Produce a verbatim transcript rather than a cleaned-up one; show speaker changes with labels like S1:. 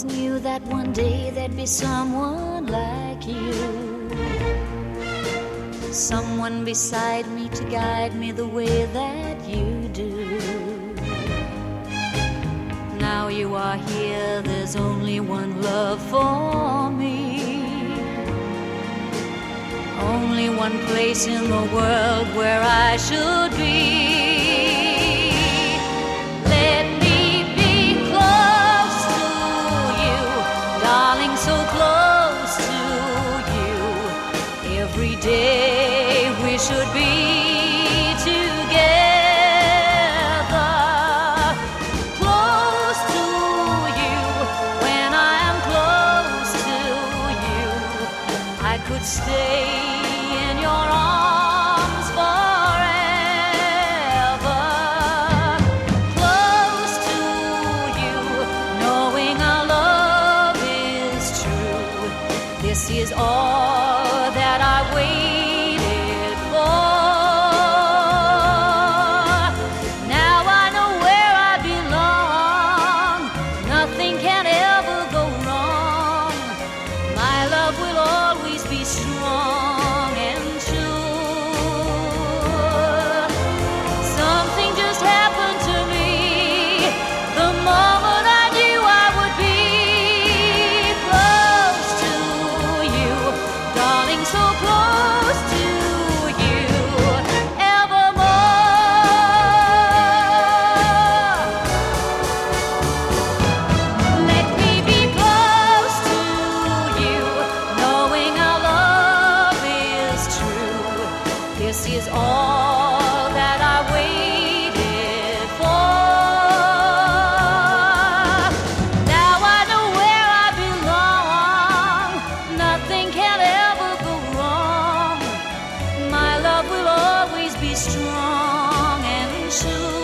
S1: always knew that one day there'd be someone like you, someone beside me to guide me the way that you do. Now you are here, there's only one love for me, only one place in the world where I should be. Let me be close to you, darling, so close to you. Every day we should be together, close to you. When I am close to you, I could stay in your arms forever, close to you, knowing our love is true. This is all that I waited for. Now I know where I belong. Nothing can ever go wrong. My love will always be strong and true. Something just happened to me the moment I knew I would be close to you, darling, so close to you, evermore. Let me be close to you, knowing our love is true. This is all that I waited for. Now I know where I belong. Nothing can ever go wrong. My love will always be strong and true.